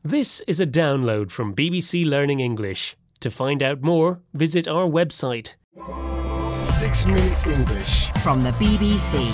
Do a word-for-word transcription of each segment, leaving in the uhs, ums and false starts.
This is a download from B B C Learning English. To find out more, visit our website. Six Minute English from the B B C.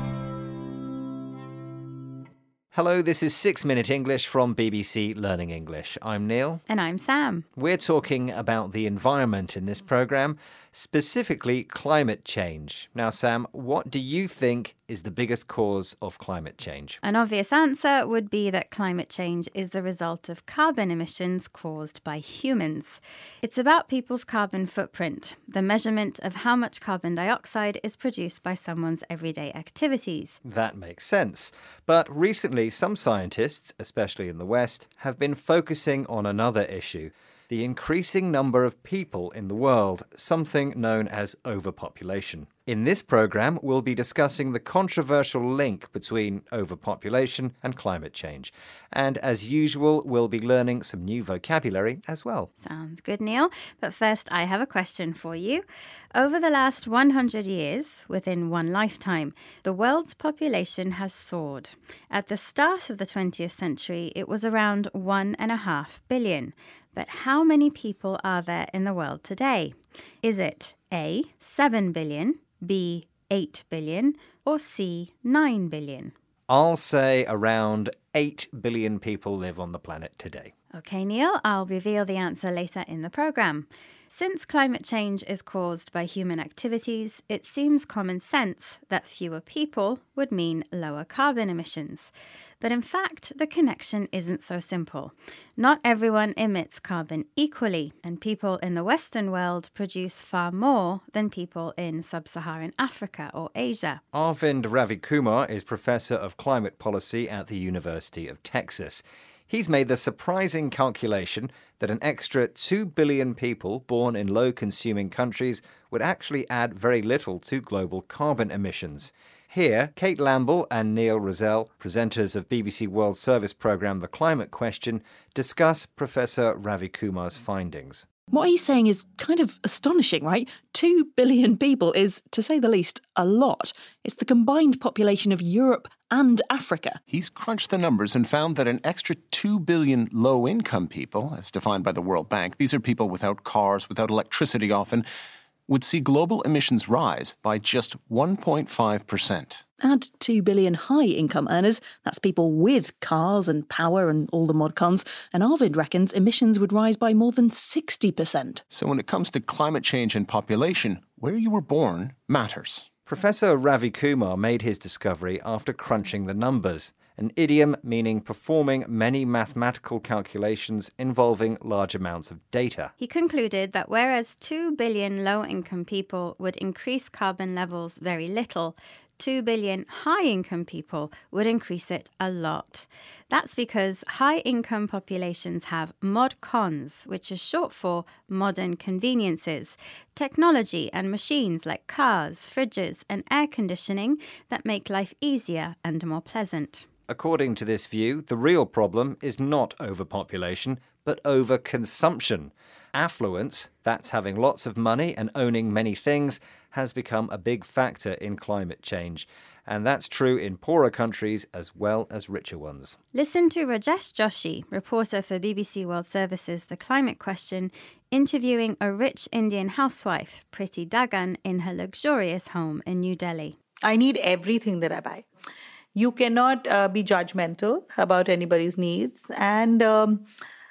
Hello, this is Six Minute English from B B C Learning English. I'm Neil. And I'm Sam. We're talking about the environment in this programme, specifically climate change. Now, Sam, what do you think is the biggest cause of climate change? An obvious answer would be that climate change is the result of carbon emissions caused by humans. It's about people's carbon footprint, the measurement of how much carbon dioxide is produced by someone's everyday activities. That makes sense. But recently, some scientists, especially in the West, have been focusing on another issue: the increasing number of people in the world, something known as overpopulation. In this programme, we'll be discussing the controversial link between overpopulation and climate change. And as usual, we'll be learning some new vocabulary as well. Sounds good, Neil. But first, I have a question for you. Over the last one hundred years, within one lifetime, the world's population has soared. At the start of the twentieth century, it was around one and a half billion. But how many people are there in the world today? Is it A, seven billion, B, eight billion, or C, nine billion? I'll say around eight billion people live on the planet today. OK, Neil, I'll reveal the answer later in the programme. Since climate change is caused by human activities, it seems common sense that fewer people would mean lower carbon emissions. But in fact, the connection isn't so simple. Not everyone emits carbon equally, and people in the Western world produce far more than people in sub-Saharan Africa or Asia. Arvind Ravikumar is Professor of Climate Policy at the University of Texas. He's made the surprising calculation that an extra two billion people born in low-consuming countries would actually add very little to global carbon emissions. Here, Kate Lamble and Neil Rosell, presenters of B B C World Service programme The Climate Question, discuss Professor Ravikumar's findings. What he's saying is kind of astonishing, right? Two billion people is, to say the least, a lot. It's the combined population of Europe and Africa. He's crunched the numbers and found that an extra two billion low-income people, as defined by the World Bank, these are people without cars, without electricity often, would see global emissions rise by just one point five percent. Add two billion high-income earners, that's people with cars and power and all the mod cons, and Arvind reckons emissions would rise by more than sixty percent. So when it comes to climate change and population, where you were born matters. Professor Ravikumar made his discovery after crunching the numbers, an idiom meaning performing many mathematical calculations involving large amounts of data. He concluded that whereas two billion low-income people would increase carbon levels very little, two billion high-income people would increase it a lot. That's because high-income populations have mod cons, which is short for modern conveniences, technology and machines like cars, fridges and air conditioning that make life easier and more pleasant. According to this view, the real problem is not overpopulation, but overconsumption. Affluence, that's having lots of money and owning many things, has become a big factor in climate change. And that's true in poorer countries as well as richer ones. Listen to Rajesh Joshi, reporter for B B C World Service's The Climate Question, interviewing a rich Indian housewife, Priti Dagan, in her luxurious home in New Delhi. I need everything that I buy. You cannot uh, be judgmental about anybody's needs. And um,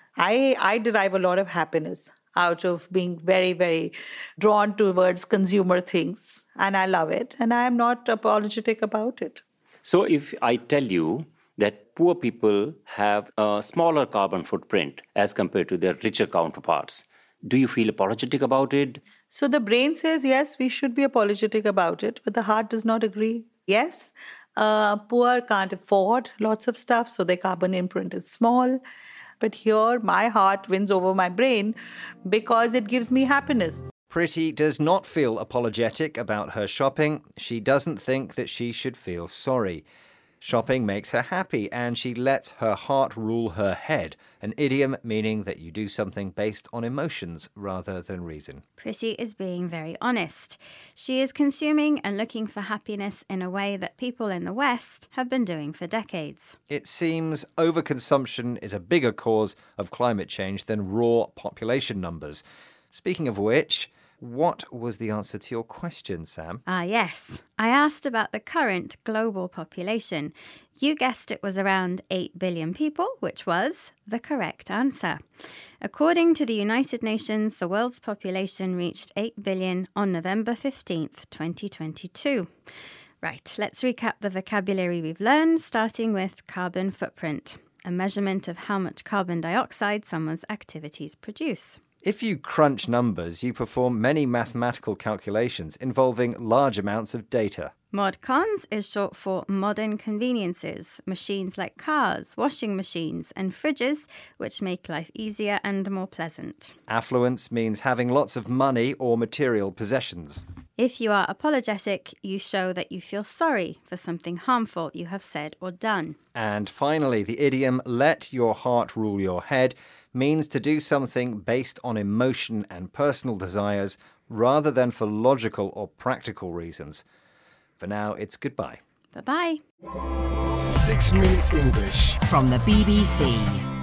I, I derive a lot of happiness out of being very, very drawn towards consumer things. And I love it. And I am not apologetic about it. So if I tell you that poor people have a smaller carbon footprint as compared to their richer counterparts, do you feel apologetic about it? So the brain says, yes, we should be apologetic about it, but the heart does not agree. Yes, uh, poor can't afford lots of stuff, so their carbon imprint is small. But here, my heart wins over my brain because it gives me happiness. Priti does not feel apologetic about her shopping. She doesn't think that she should feel sorry. Shopping makes her happy and she lets her heart rule her head, an idiom meaning that you do something based on emotions rather than reason. Prissy is being very honest. She is consuming and looking for happiness in a way that people in the West have been doing for decades. It seems overconsumption is a bigger cause of climate change than raw population numbers. Speaking of which, what was the answer to your question, Sam? Ah, yes. I asked about the current global population. You guessed it was around eight billion people, which was the correct answer. According to the United Nations, the world's population reached eight billion on November fifteenth, twenty twenty-two. Right, let's recap the vocabulary we've learned, starting with carbon footprint, a measurement of how much carbon dioxide someone's activities produce. If you crunch numbers, you perform many mathematical calculations involving large amounts of data. Modcons is short for modern conveniences, machines like cars, washing machines and fridges, which make life easier and more pleasant. Affluence means having lots of money or material possessions. If you are apologetic, you show that you feel sorry for something harmful you have said or done. And finally, the idiom, let your heart rule your head, means to do something based on emotion and personal desires rather than for logical or practical reasons. For now, it's goodbye. Bye-bye. Six Minute English from the B B C.